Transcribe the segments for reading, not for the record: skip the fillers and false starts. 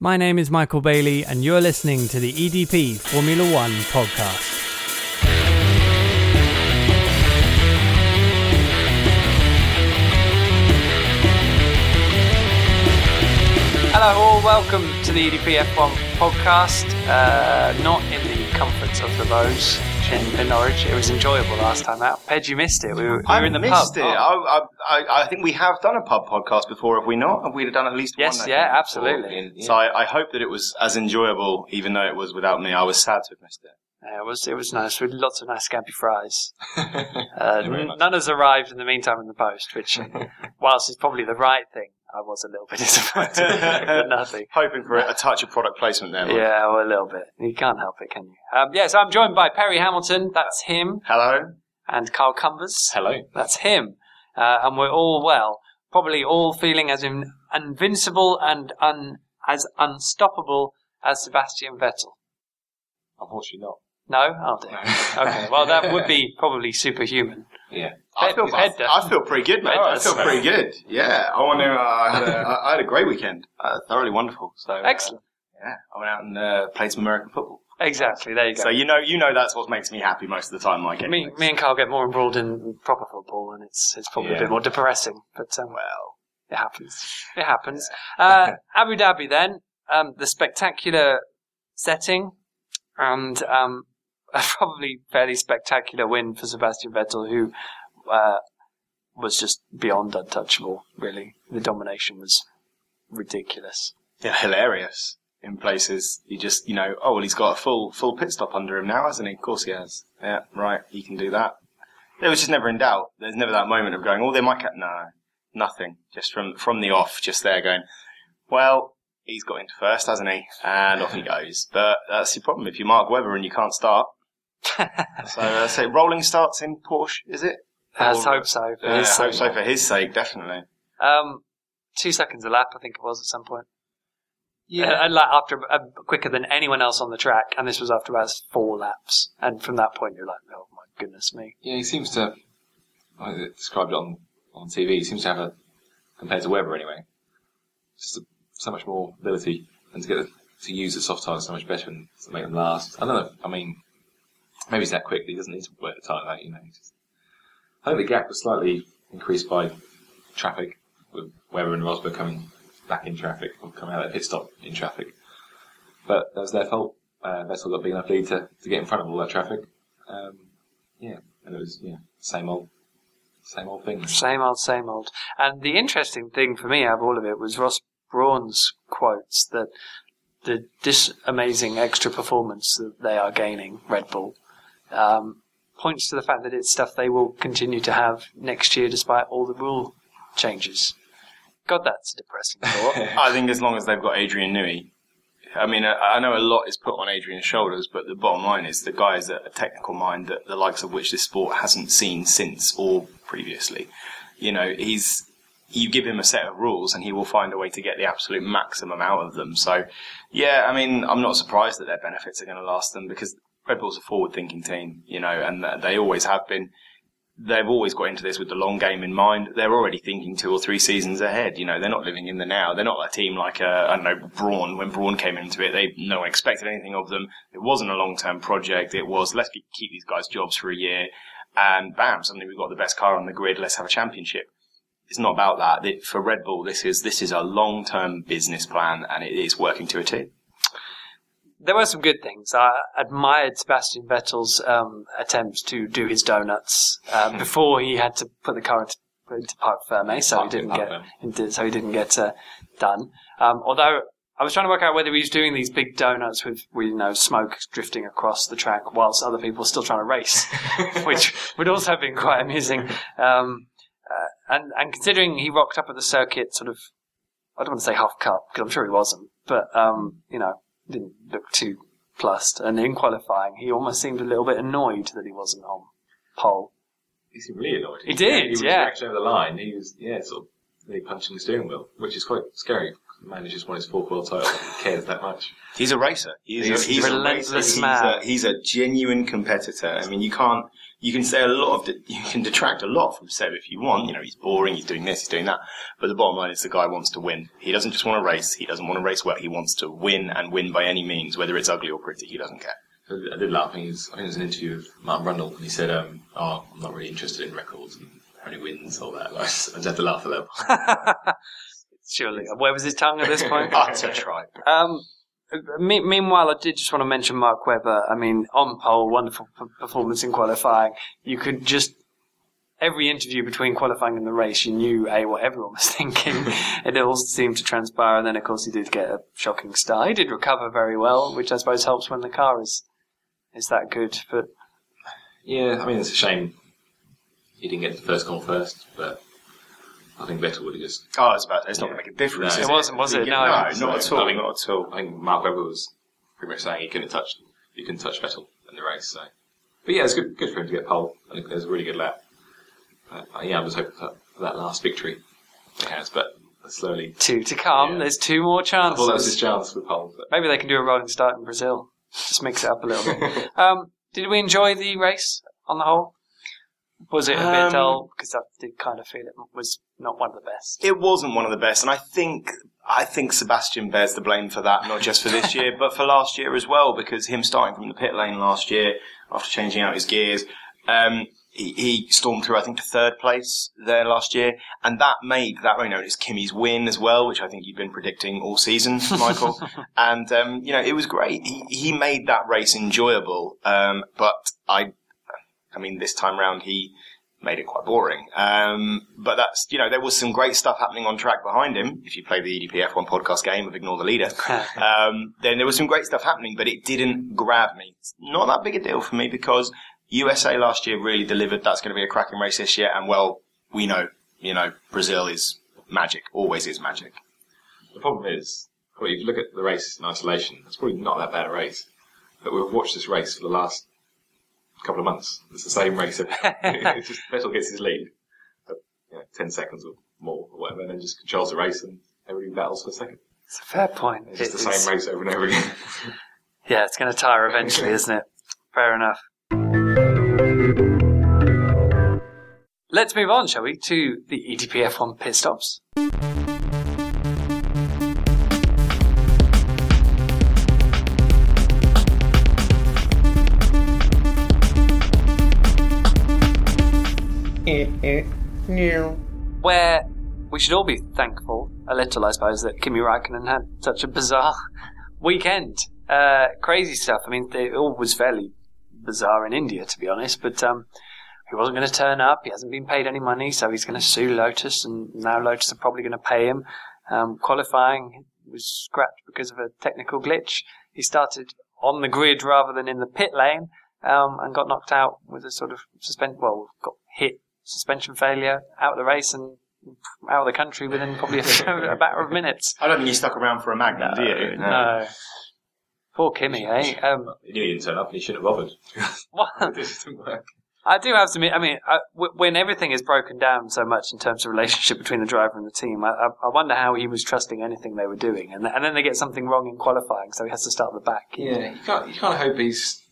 My name is Michael Bailey, and you're listening to the EDP Formula One podcast. Hello all, welcome to the EDP F1 podcast. Not in the comforts of the Vosges in Norwich. It was enjoyable last time out. Ped, you missed it. We were in the pub. I missed it. I think we have done a pub podcast before, have we not? Have we done at least one? Yes, yeah, absolutely. So I hope that it was as enjoyable, even though it was without me. I was sad to have missed it. Yeah, it was nice. We had lots of nice scampi fries. None has arrived in the meantime in the post, which, whilst it's probably the right thing, I was a little bit disappointed, but nothing. Hoping for a touch of product placement there. Yeah, well, a little bit. You can't help it, can you? So I'm joined by Perry Hamilton. That's him. Hello. And Carl Cumbers. Hello. That's him. And we're all, well, probably all feeling as invincible and as unstoppable as Sebastian Vettel. Unfortunately not. No? Oh, dear. Okay, well, that would be probably superhuman. Yeah. I feel pretty good, mate. I feel pretty good. Yeah. I had a great weekend. Thoroughly wonderful. So Excellent. Yeah. I went out and played some American football. Exactly. There you go. So you know that's what makes me happy most of the time, Mike. Me and Carl get more embroiled in proper football, and it's probably a bit more depressing. But well, it happens. It happens. Yeah. Abu Dhabi, then the spectacular setting, and a probably fairly spectacular win for Sebastian Vettel, who was just beyond untouchable. Really, the domination was ridiculous. Yeah, hilarious. In places, you just, he's got a full pit stop under him now, hasn't he? Of course he has. Yeah, right, he can do that. It was just never in doubt. There's never that moment of going, they might get... No, nothing. Just from the off, just there going, well, he's got into first, hasn't he? And off he goes. But that's the problem. If you're Mark Webber and you can't start... So, rolling starts in Porsche, is it? Let's hope so. Hope so for his sake, definitely. 2 seconds a lap, I think it was, at some point. Yeah. After quicker than anyone else on the track, and this was after about 4 laps. And from that point, you're like, oh my goodness me. Yeah, he seems to, I described it on TV, he seems to have compared to Webber anyway, just so much more ability and to get to use the soft tyres so much better and to make them last. I don't know, I mean, maybe it's that quick, he doesn't need to work the tyre out, I think the gap was slightly increased by traffic, with Webber and Rosberg coming back in traffic, or coming out of the pit stop in traffic. But that was their fault. Vettel got big enough lead to get in front of all that traffic. And it was, same old thing. Same old. And the interesting thing for me out of all of it was Ross Brawn's quotes that this amazing extra performance that they are gaining, Red Bull, points to the fact that it's stuff they will continue to have next year despite all the rule changes. God, that's a depressing thought. I think as long as they've got Adrian Newey. I mean, I know a lot is put on Adrian's shoulders, but the bottom line is the guy is a technical mind that the likes of which this sport hasn't seen since or previously. You give him a set of rules and he will find a way to get the absolute maximum out of them. So, yeah, I mean, I'm not surprised that their benefits are going to last them because Red Bull's a forward-thinking team, and they always have been. They've always got into this with the long game in mind. They're already thinking 2 or 3 seasons ahead. They're not living in the now. They're not a team like, Brawn. When Brawn came into it, no one expected anything of them. It wasn't a long-term project. It was, let's keep these guys jobs for a year. And bam, suddenly we've got the best car on the grid. Let's have a championship. It's not about that. For Red Bull, this is a long-term business plan, and it is working to a T. There were some good things. I admired Sebastian Vettel's attempts to do his donuts before he had to put the car into parc fermé, so he didn't get done. Although I was trying to work out whether he was doing these big donuts with smoke drifting across the track whilst other people were still trying to race, which would also have been quite amusing. And considering he rocked up at the circuit, sort of, I don't want to say half cut because I'm sure he wasn't, but didn't look too plussed. And in qualifying, he almost seemed a little bit annoyed that he wasn't on pole. He seemed really annoyed. He did, he was actually over the line. He was, sort of really punching the steering wheel, which is quite scary. The man who just won his 4th world title cares that much. He's a racer. He's a relentless racer. man. He's a genuine competitor. I mean, you can't you can say you can detract a lot from Seb if you want. He's boring, he's doing this, he's doing that. But the bottom line is the guy wants to win. He doesn't just want to race. He doesn't want to race well. He wants to win and win by any means, whether it's ugly or pretty. He doesn't care. I did laugh. I think it was an interview with Martin Brundle, and he said, I'm not really interested in records and how many wins, all that. I just had to laugh at that. Surely. Where was his tongue at this point? Utter tripe. Meanwhile, I did just want to mention Mark Webber. I mean, on pole, wonderful performance in qualifying. You could just, every interview between qualifying and the race, you knew, what everyone was thinking. It all seemed to transpire, and then, of course, he did get a shocking start. He did recover very well, which I suppose helps when the car is that good. But yeah, I mean, it's a shame he didn't get the first call first, but I think Vettel would have just... Oh, it's not going to make a difference. No, it wasn't, was it? No, not at all. Not at all. I think Mark Webber was pretty much saying he couldn't touch Vettel in the race. So, but yeah, it's good for him to get pole. I think it was a really good lap. I was hoping for that last victory he has, but slowly... Two to come. Yeah. There's two more chances. Well, that's his chance for pole. But maybe they can do a rolling start in Brazil. Just mix it up a little bit. Did we enjoy the race on the whole? Was it a bit dull? Because I did kind of feel it was not one of the best. It wasn't one of the best, and I think Sebastian bears the blame for that, not just for this year, but for last year as well, because him starting from the pit lane last year, after changing out his gears, he stormed through, I think, to third place there last year, and that made that very known as Kimi's win as well, which I think you've been predicting all season, Michael. And, it was great. He made that race enjoyable, but I mean, this time round he made it quite boring. But that's, there was some great stuff happening on track behind him. If you play the EDP F1 podcast game of Ignore the Leader, then there was some great stuff happening, but it didn't grab me. It's not that big a deal for me because USA last year really delivered. That's going to be a cracking race this year. And well, we know, Brazil is magic, always is magic. The problem is, if you look at the race in isolation, it's probably not that bad a race. But we've watched this race for the last couple of months. It's the same race. It's just Vettel gets his lead, 10 seconds or more or whatever, and then just controls the race and everybody battles for second. It's a fair point. It's just the same race over and over again. Yeah, it's going to tire eventually, isn't it? Fair enough. Let's move on, shall we, to the EDP F1 pit stops. Where we should all be thankful, a little I suppose, that Kimi Räikkönen had such a bizarre weekend. Crazy stuff. I mean, it all was fairly bizarre in India, to be honest, but he wasn't going to turn up. He hasn't been paid any money, so he's going to sue Lotus, and now Lotus are probably going to pay him. Qualifying was scrapped because of a technical glitch. He started on the grid rather than in the pit lane, and got knocked out with a sort of got hit. Suspension failure, out of the race and out of the country within probably a matter of minutes. I don't think he stuck around for a Magnum, do you? No. Poor Kimi, eh? He knew he didn't turn up and he shouldn't have bothered. What? This didn't work. I do have to admit, when everything is broken down so much in terms of relationship between the driver and the team, I wonder how he was trusting anything they were doing. And then they get something wrong in qualifying, so he has to start at the back. Yeah, you can't hope he's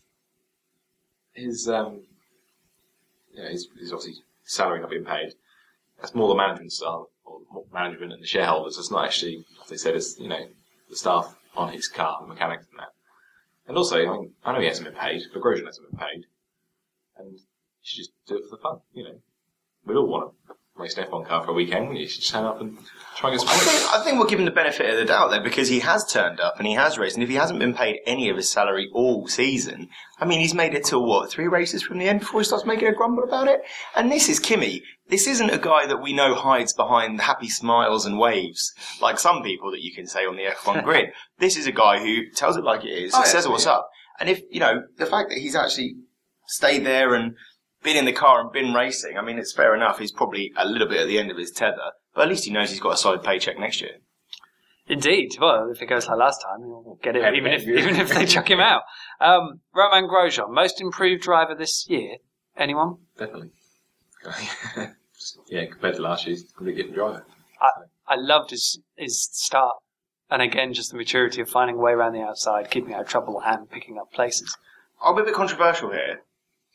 obviously salary not being paid. That's more the management style, or management and the shareholders. It's not actually, as they said, it's, the staff on his car, the mechanics and that. And also, I know he hasn't been paid, but Grosjean hasn't been paid. And you should just do it for the fun, We'd all want to race an F1 car for a weekend, wouldn't you? You should just turn up and try and get some points. I think we'll give him the benefit of the doubt there, because he has turned up and he has raced, and if he hasn't been paid any of his salary all season, he's made it to 3 races from the end before he starts making a grumble about it? And this is Kimi. This isn't a guy that we know hides behind happy smiles and waves, like some people that you can say on the F1 grid. This is a guy who tells it like it is, says what's up. And if, the fact that he's actually stayed there and been in the car and been racing, it's fair enough. He's probably a little bit at the end of his tether, but at least he knows he's got a solid paycheck next year. Indeed. Well, if it goes like last time, he'll get it, even if they chuck him out. Romain Grosjean, most improved driver this year. Anyone? Definitely. Yeah, compared to last year, he's a completely different driver. I loved his start. And again, just the maturity of finding a way around the outside, keeping out of trouble and picking up places. I'll be a bit controversial here.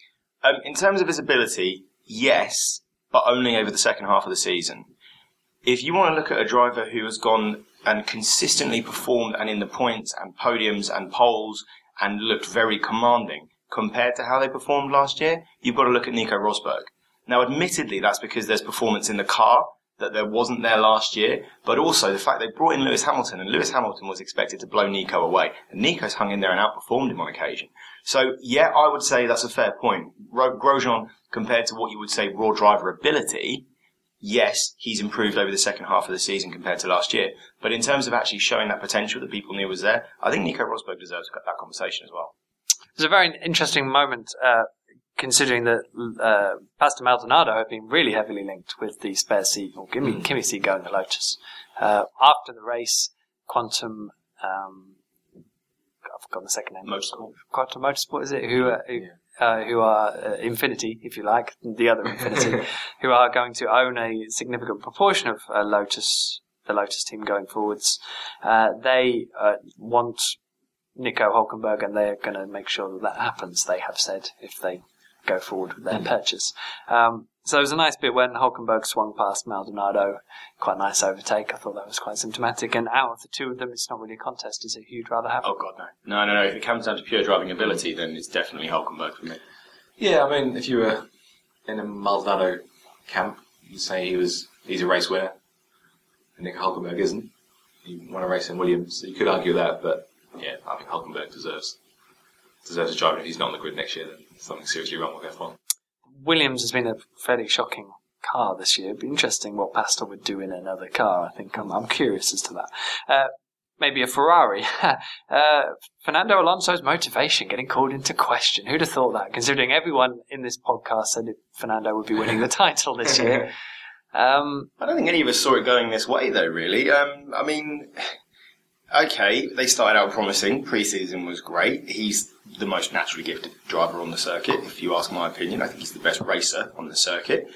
In terms of his ability, yes, but only over the second half of the season. If you want to look at a driver who has gone and consistently performed and in the points and podiums and poles and looked very commanding compared to how they performed last year, you've got to look at Nico Rosberg. Now, admittedly, that's because there's performance in the car that there wasn't there last year, but also the fact they brought in Lewis Hamilton, and Lewis Hamilton was expected to blow Nico away, and Nico's hung in there and outperformed him on occasion. So, yeah, I would say that's a fair point. Grosjean, compared to what you would say raw driver ability, yes, he's improved over the second half of the season compared to last year. But in terms of actually showing that potential that people knew was there, I think Nico Rosberg deserves that conversation as well. It was a very interesting moment, considering that Pastor Maldonado had been really heavily linked with the spare seat, or Kimi seat going to Lotus. After the race, Quantum, I've forgotten the second name. Motorsport. Quantum Motorsport, is it? Who are Infinity, if you like, the other Infinity, who are going to own a significant proportion of Lotus, the Lotus team going forwards. They want Nico Hülkenberg, and they're going to make sure that happens, they have said, if they go forward with their purchase. So it was a nice bit when Hülkenberg swung past Maldonado. Quite a nice overtake. I thought that was quite symptomatic. And out of the two of them, it's not really a contest, is it? Who you'd rather have? Oh, God, no. No. If it comes down to pure driving ability, then it's definitely Hülkenberg for me. Yeah, I mean, if you were in a Maldonado camp, you'd say he's a race winner, and Nico Hülkenberg isn't. He won a race in Williams, so you could argue that, but yeah, I think Hülkenberg deserves a drive. If he's not on the grid next year, then something's seriously wrong with F1. Williams has been a fairly shocking car this year. It'd be interesting what Pastor would do in another car. I think I'm curious as to that. Maybe a Ferrari. Fernando Alonso's motivation getting called into question. Who'd have thought that? Considering everyone in this podcast said Fernando would be winning the title this year. I don't think any of us saw it going this way, though. Really. I mean, okay, they started out promising. Pre-season was great. He's the most naturally gifted driver on the circuit, if you ask my opinion. I think he's the best racer on the circuit.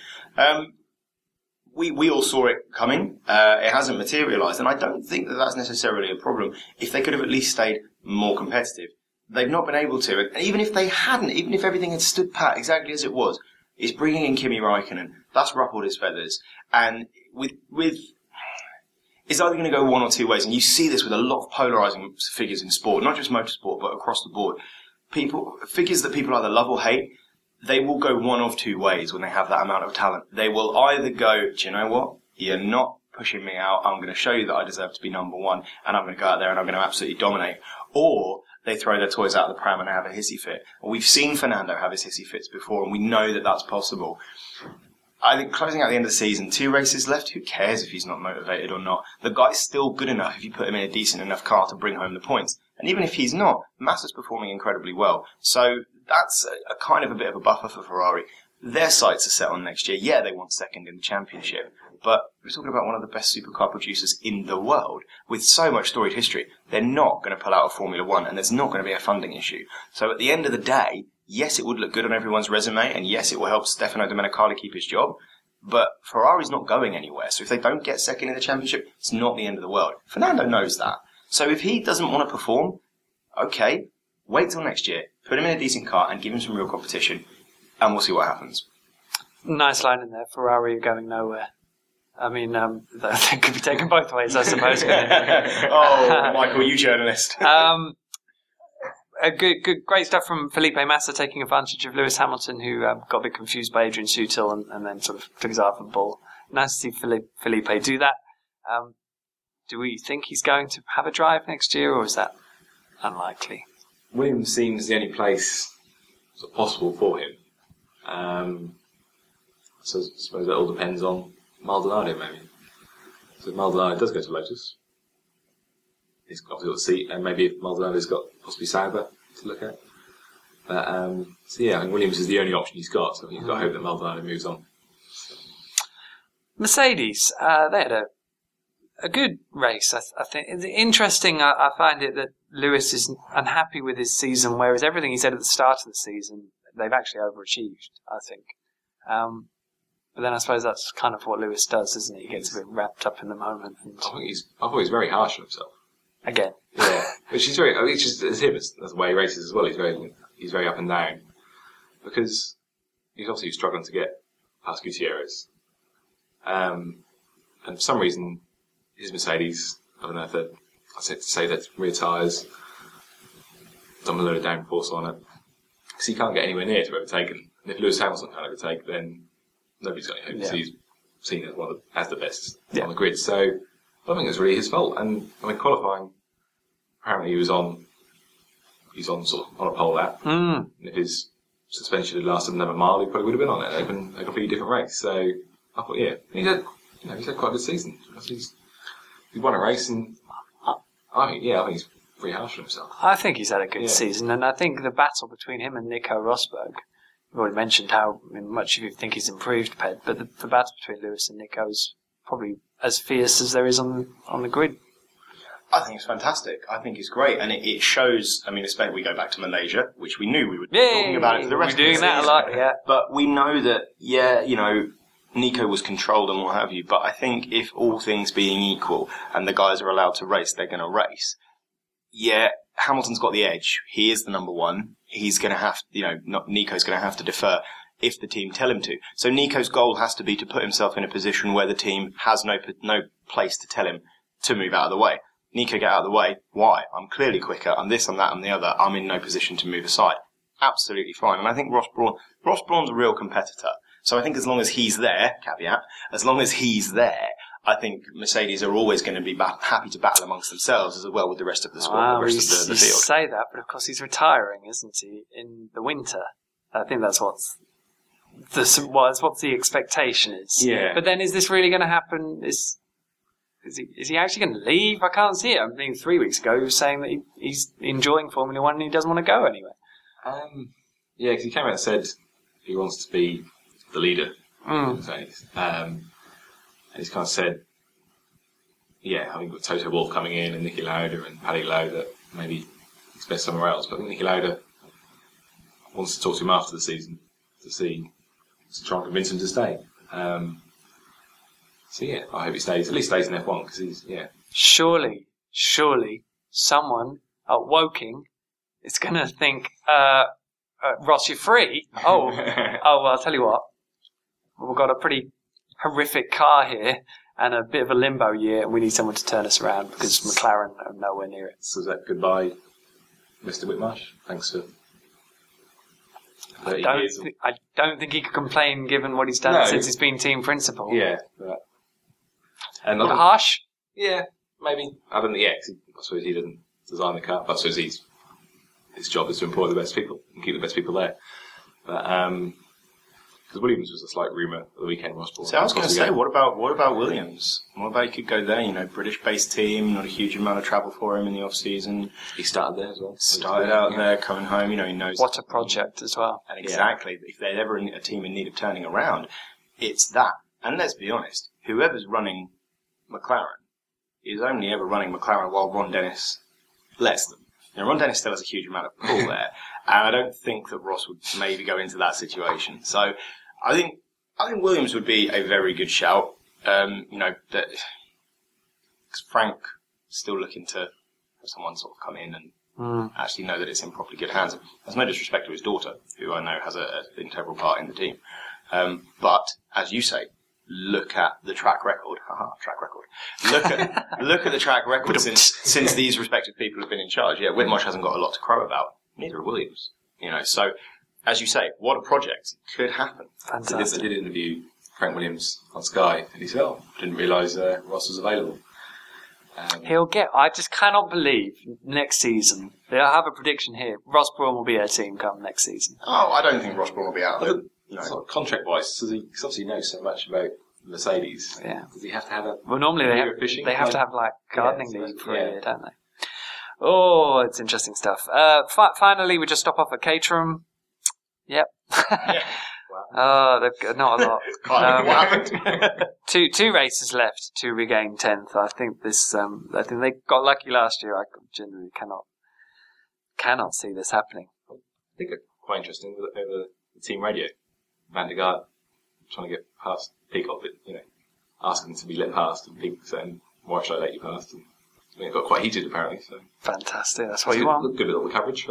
We all saw it coming. It hasn't materialised, and I don't think that that's necessarily a problem. If they could have at least stayed more competitive, they've not been able to. And even if they hadn't, even if everything had stood pat exactly as it was, it's bringing in Kimi Räikkönen. That's ruffled his feathers. And with it's either going to go one or two ways, and you see this with a lot of polarising figures in sport, not just motorsport, but across the board. Figures that people either love or hate, they will go one of two ways when they have that amount of talent. They will either go, do you know what? You're not pushing me out. I'm going to show you that I deserve to be number one, and I'm going to go out there and I'm going to absolutely dominate. Or they throw their toys out of the pram and have a hissy fit. And we've seen Fernando have his hissy fits before, and we know that that's possible. I think closing out the end of the season, 2 races left, who cares if he's not motivated or not? The guy's still good enough if you put him in a decent enough car to bring home the points. And even if he's not, Massa's performing incredibly well. So that's a kind of a bit of a buffer for Ferrari. Their sights are set on next year. Yeah, they want second in the championship. But we're talking about one of the best supercar producers in the world with so much storied history. They're not going to pull out of Formula One, and there's not going to be a funding issue. So at the end of the day, yes, it would look good on everyone's resume, and yes, it will help Stefano Domenicali keep his job. But Ferrari's not going anywhere. So if they don't get second in the championship, it's not the end of the world. Fernando knows that. So if he doesn't want to perform, okay, wait till next year, put him in a decent car and give him some real competition, and we'll see what happens. Nice line in there. Ferrari are going nowhere. I mean, that could be taken both ways, I suppose. Oh, Michael, you journalist. Great stuff from Felipe Massa, taking advantage of Lewis Hamilton, who got a bit confused by Adrian Sutil and then sort of took his eye off the ball. Nice to see Felipe do that. Do we think he's going to have a drive next year, or is that unlikely? Williams seems the only place sort of possible for him. So I suppose that all depends on Maldonado, maybe. So if Maldonado does go to Lotus, he's obviously got a seat, and maybe if Maldonado's got possibly Sauber to look at. But, so yeah, I think Williams is the only option he's got, so you've got to hope that Maldonado moves on. Mercedes, they had a good race, I think. It's interesting, I find it that Lewis is unhappy with his season, whereas everything he said at the start of the season, they've actually overachieved, I think. But then I suppose that's kind of what Lewis does, isn't it? He gets a bit wrapped up in the moment. And I thought he's very harsh on himself. Again. Yeah. Which is very, it's just, it's him, that's the way he races as well. He's very up and down. Because he's obviously struggling to get past Gutierrez. And for some reason, his Mercedes, I don't know if they're, I said to say that rear tyres, done a load of downforce on it, because he can't get anywhere near to overtake him. And if Lewis Hamilton can't overtake, then nobody's got any hope, because he's seen as as the best on the grid. So I don't think it's really his fault. And I mean, qualifying, apparently he was on sort of on a pole lap. And if his suspension had lasted another mile, he probably would have been on it. They've been a completely different race. So I thought, he's had quite a good season. He's won a race, and I think he's pretty harsh on himself. I think he's had a good season, and I think the battle between him and Nico Rosberg, you've already mentioned how much of you think he's improved, Ped, but the battle between Lewis and Nico is probably as fierce as there is on the grid. I think it's fantastic. I think it's great, and it shows. I mean, especially we go back to Malaysia, which we knew we would be talking about it for the rest of the season. We're doing that a lot, yeah. But we know that, Nico was controlled and what have you. But I think if all things being equal, and the guys are allowed to race, they're going to race. Yeah, Hamilton's got the edge. He is the number one. He's going to have, Nico's going to have to defer if the team tell him to. So Nico's goal has to be to put himself in a position where the team has no place to tell him to move out of the way. Nico, get out of the way. Why? I'm clearly quicker. I'm this, I'm that, I'm the other. I'm in no position to move aside. Absolutely fine. And I think Ross Brawn's a real competitor. So I think as long as he's there, caveat, as long as he's there, I think Mercedes are always going to be happy to battle amongst themselves as well with the rest of the squad, the rest of the field. You say that, but of course he's retiring, isn't he, in the winter? I think that's what the expectation is. Yeah. But then is this really going to happen? Is he actually going to leave? I can't see it. I mean, 3 weeks ago he was saying that he's enjoying Formula One and he doesn't want to go anywhere. Because he came out and said he wants to be the leader. And he's kind of said, having got Toto Wolff coming in and Niki Lauda and Paddy Lowe, that maybe he's best somewhere else. But I think Niki Lauda wants to talk to him after the season to try and convince him to stay. I hope he stays. At least stays in F1 because he's Surely, someone at Woking is going to think, Ross, you're free. Oh, well, I'll tell you what. We've got a pretty horrific car here and a bit of a limbo year, and we need someone to turn us around because McLaren are nowhere near it. So is that goodbye, Mr. Whitmarsh? Thanks for 30 years. I don't think he could complain given what he's done since he's been team principal. Yeah. And harsh? Yeah, maybe. I don't. I suppose he doesn't design the car. But I suppose his job is to employ the best people and keep the best people there. But because Williams was a slight rumour at the weekend, Ross Brawn. So I was going to say, what about Williams? What about he could go there? British-based team, not a huge amount of travel for him in the off-season. He started there as well. Started out there, coming home. He knows what a project as well. And exactly, if there's ever a team in need of turning around, it's that. And let's be honest, whoever's running McLaren is only ever running McLaren while Ron Dennis lets them. Ron Dennis still has a huge amount of pull there, and I don't think that Ross would maybe go into that situation. So I think Williams would be a very good shout. That Frank still looking to have someone sort of come in and actually know that it's in properly good hands. There's no disrespect to his daughter, who I know has an integral part in the team. But as you say, look at the track record. Track record. Look at the track record since these respective people have been in charge. Yeah, Whitmarsh hasn't got a lot to crow about. Neither have Williams. So as you say, what a project could happen. Fantastic. I did interview Frank Williams on Sky, and he said, I didn't realise Ross was available. I just cannot believe next season. I'll have a prediction here. Ross Brawn will be our team come next season. Oh, I don't think Ross Brawn will be out of it. Contract-wise, because he obviously knows so much about Mercedes. Yeah. Does he have to have a... Well, normally they have to have gardening leave for a year, don't they? Oh, it's interesting stuff. Finally, we just stop off at Caterham. Yep. Yeah. Wow. They've got not a lot. What happened? Two races left to regain 10th. I think they got lucky last year. I genuinely cannot see this happening. I think it's quite interesting over the team radio. Van der Garde trying to get past Peacock, but asking to be let past, and Peacock saying, "Why should I let you past?" And it got quite heated apparently. So fantastic. That's what you want. Good with all the coverage for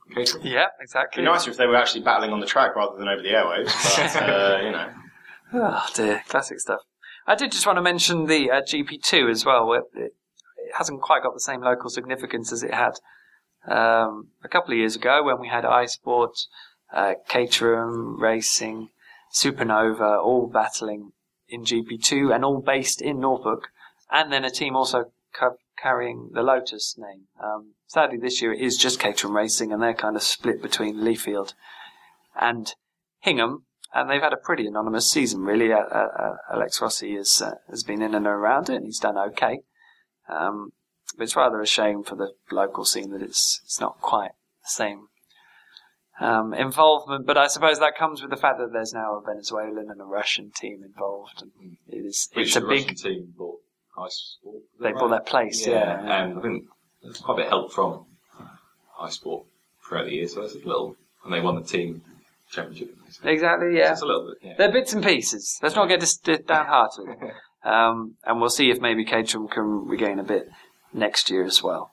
Caterham. Yeah, It'd exactly. be nicer if they were actually battling on the track rather than over the airwaves, but, Oh dear, classic stuff. I did just want to mention the GP2 as well. It hasn't quite got the same local significance as it had a couple of years ago when we had iSport, Caterham Racing, Supernova, all battling in GP2 and all based in Norfolk, and then a team also carrying the Lotus name. Sadly, this year it is just Caterham Racing, and they're kind of split between Leafield and Hingham. And they've had a pretty anonymous season, really. Alex Rossi has been in and around it, and he's done okay. But it's rather a shame for the local scene that it's not quite the same involvement. But I suppose that comes with the fact that there's now a Venezuelan and a Russian team involved. And it's a big Russian team bought iSport. They bought their place, yeah. And I think there's quite a bit of help from iSport throughout the year, so there's a little, and they won the team championship. Exactly, yeah. Just a little bit, yeah. They're bits and pieces. Let's not get downhearted. And we'll see if maybe Caterham can regain a bit next year as well.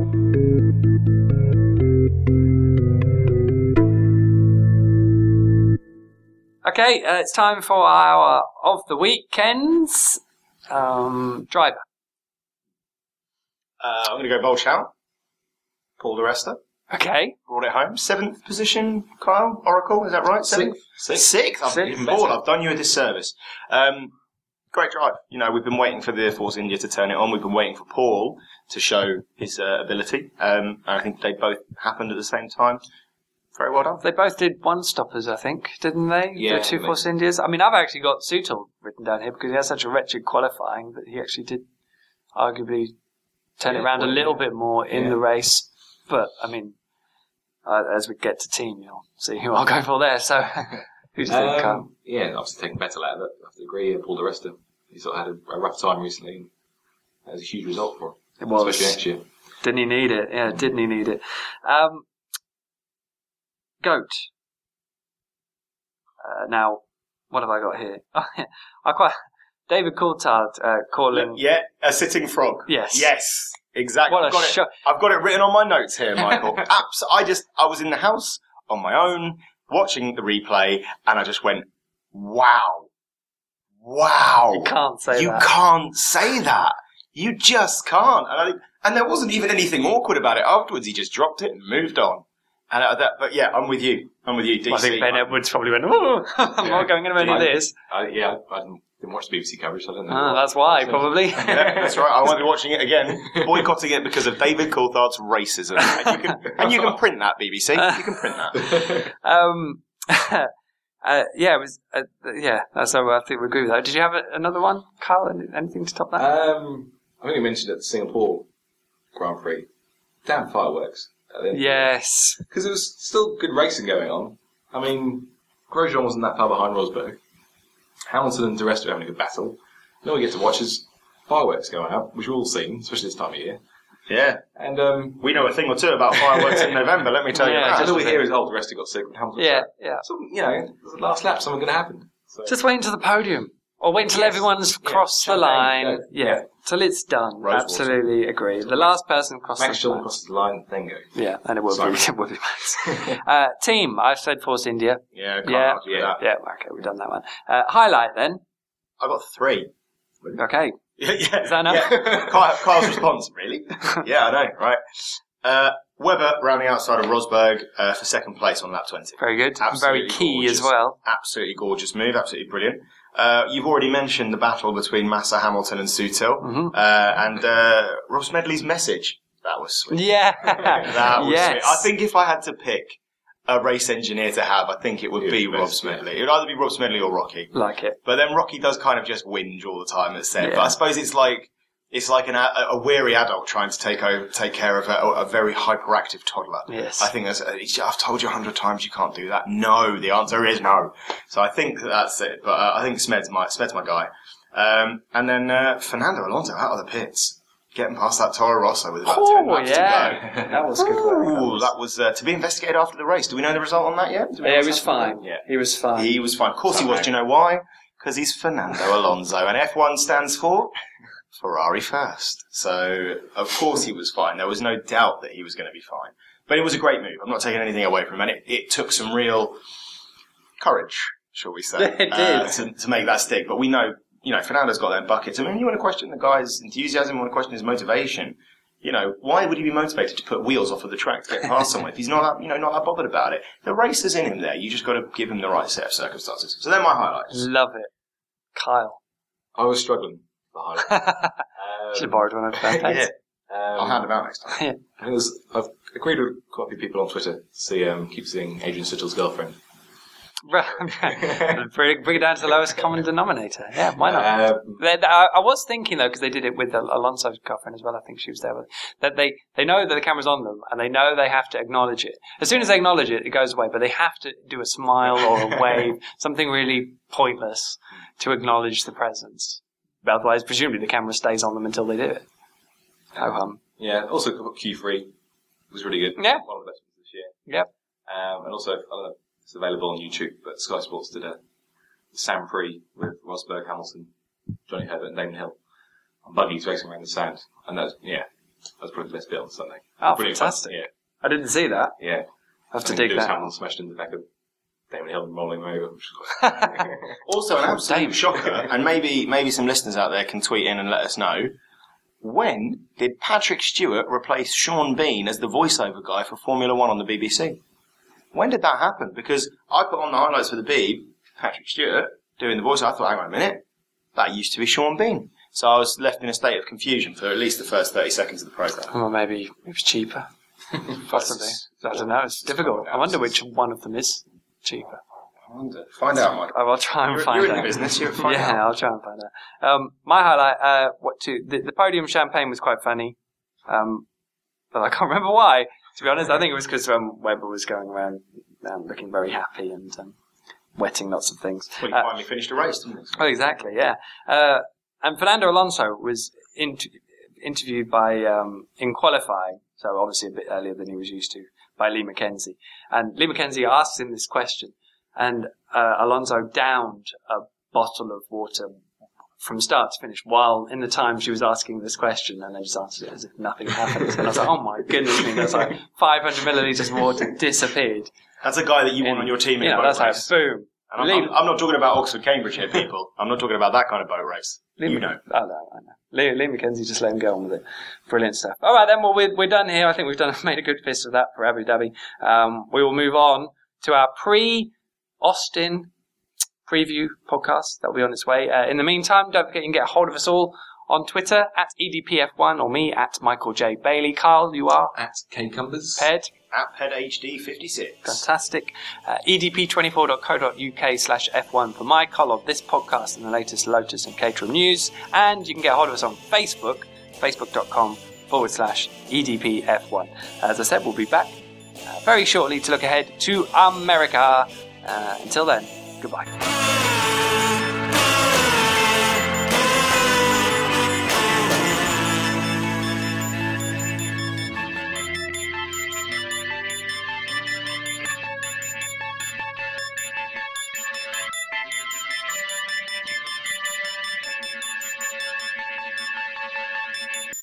Okay, it's time for our of the weekends. Driver. I'm going to go Bolshout. Paul di Resta. Okay. Brought it home. 7th position, Kyle Oracle, is that right? Sixth. I've done you a disservice. Great drive. We've been waiting for the Force India to turn it on. We've been waiting for Paul to show his ability. And I think they both happened at the same time. Very well done. They both did one-stoppers, I think, didn't they? Yeah. The two Force Indias. I mean, I've actually got Sutil written down here because he had such a wretched qualifying that he actually did arguably turn it around a little bit more in the race. But, I mean, as we get to team, you'll see who I'll go for there. So, who do you think, Carl? Yeah, obviously taking Vettel out of it. I have to agree. Paul di Resta, he sort of had a rough time recently. And that was a huge result for him. It was. Especially next year. Didn't he need it? Yeah, didn't he need it? Goat. Now, what have I got here? David Coulthard calling. Yeah, a sitting frog. Yes. Exactly. What a shock. I've got it written on my notes here, Michael. I was in the house on my own watching the replay, and I just went, wow. You can't say that. You can't say that. You just can't. And there wasn't even anything awkward about it afterwards. He just dropped it and moved on. But yeah, I'm with you. DC. I think Ben Edwards probably went, oh, I'm not going anywhere near this. I didn't watch the BBC coverage, so I don't know. Oh, that's why, probably. Yeah, that's right. I won't be watching it again. Boycotting it because of David Coulthard's racism. And you can print that, BBC. You can print that. It was. So I think we agree with that. Did you have another one, Carl? Anything to top that? I think you mentioned at the Singapore Grand Prix. Damn fireworks. Yes. Because there was still good racing going on. I mean, Grosjean wasn't that far behind Rosberg. Hamilton and di Resta were having a good battle. And all we get to watch is fireworks going out, which we've all seen, especially this time of year. Yeah. And we know a thing or two about fireworks in November, let me tell you that. All we hear is, di Resta got sick and Hamilton Yeah. So, the last lap, something going to happen. So. Just wait until the podium. Or wait until everyone's crossed the line. Yeah. Till it's done. Absolutely agree. The last person crosses Max Chilton crosses the line, then go. Yeah, and it will be Max. Team, I've said Force India. Yeah, can't argue with that. Yeah, okay, we've done that one. Highlight then. I got 3. Okay. Yeah. Is that enough? Yeah. Kyle's response, really? Yeah, I know, right? Webber around the outside of Rosberg for second place on lap 20. Very good. Absolutely very key gorgeous. As well. Absolutely gorgeous move, absolutely brilliant. You've already mentioned the battle between Massa, Hamilton and Sutil, and Ross Medley's message. That was sweet. Yeah. That was sweet. I think if I had to pick a race engineer to have, I think it would be Rob Smedley. It would either be Rob Smedley or Rocky. Like it. But then Rocky does kind of just whinge all the time, it's said. Yeah. But I suppose it's like a weary adult trying to take care of a very hyperactive toddler. Yes. I think I've told you 100 times you can't do that. No, the answer is no. So I think that's it. But I think Smed's my guy. And then Fernando Alonso out of the pits, getting past that Toro Rosso with about 10 laps to go. That was good work. Ooh, that was to be investigated after the race. Do we know the result on that yet? Yeah, he was fine. Yeah, he was fine. He was fine. Of course he was. Do you know why? Because he's Fernando Alonso, and F1 stands for Ferrari first. So, of course he was fine. There was no doubt that he was going to be fine. But it was a great move. I'm not taking anything away from it. It took some real courage, shall we say, It did. to make that stick. But we know, Fernando's got them buckets. I mean, you want to question the guy's enthusiasm, you want to question his motivation. Why would he be motivated to put wheels off of the track to get past someone if he's not that bothered about it? The race is in him there. You just got to give him the right set of circumstances. So they're my highlights. Love it. Kyle. I was struggling for highlights. Should have borrowed one of that. Yeah. I'll hand them out next time. I've agreed with quite a few people on Twitter to see, keep seeing Adrian Sittel's girlfriend. Bring it down to the lowest common denominator. Yeah, why not? I was thinking though, because they did it with Alonso's girlfriend as well. I think she was there. That they know that the camera's on them, and they know they have to acknowledge it. As soon as they acknowledge it, it goes away. But they have to do a smile or a wave, something really pointless, to acknowledge the presence. Otherwise, presumably the camera stays on them until they do it. Yeah. Also, Q3 was really good. Yeah. One of the best ones this year. Yep. And also, I don't know. It's available on YouTube, but Sky Sports did a Sand Prix with Rosberg, Hamilton, Johnny Herbert, and Damon Hill on buggies racing around the sand, and that's probably the best bit on Sunday. Oh, Brilliant fantastic! Fun. Yeah, I didn't see that. yeah. I have to dig that. Hamilton smashed into the back of Damon Hill and rolling him over. Which was quite Also, an absolute shocker, and maybe some listeners out there can tweet in and let us know. When did Patrick Stewart replace Sean Bean as the voiceover guy for Formula One on the BBC? When did that happen? Because I put on the highlights for the Beeb, Patrick Stewart, doing the voice. I thought, hang on a minute, that used to be Sean Bean. So I was left in a state of confusion for at least the first 30 seconds of the programme. Well, maybe it was cheaper. Possibly. I don't know. It's difficult. I wonder which one of them is cheaper. I wonder. Find out, Michael. I will try and find out. You're in the business. You'll find out. Yeah, I'll try and find out. My highlight, the podium champagne was quite funny. But I can't remember why. To be honest, I think it was because Webber was going around looking very happy and wetting lots of things. Well, he finally finished a race, didn't he? Oh, exactly, yeah. And Fernando Alonso was interviewed by in qualifying, so obviously a bit earlier than he was used to, by Lee Mackenzie. And Lee Mackenzie asks him this question, and Alonso downed a bottle of water from start to finish, while in the time she was asking this question, and they just answered it as if nothing happened. And I was like, oh my goodness me, that's like 500 millilitres of water disappeared. That's a guy that you want on your team in a boat that's race. How, boom. And I'm not talking about Oxford-Cambridge here, people. I'm not talking about that kind of boat race. I know. I know. Lee Mackenzie, just let him go on with it. Brilliant stuff. All right, then, well, we're done here. I think we've made a good fist of that for Abu Dhabi. We will move on to our pre-Austin preview podcast that will be on its way. In the meantime, don't forget you can get a hold of us all on Twitter at EDPF1 or me at Michael J. Bailey. Carl, you are? at K Cumbers. Ped? At PedHD56. Fantastic. edp24.co.uk/F1 for my call of this podcast and the latest Lotus and Caterham news. And you can get a hold of us on Facebook, facebook.com/EDPF1. As I said, we'll be back very shortly to look ahead to America. Until then, goodbye.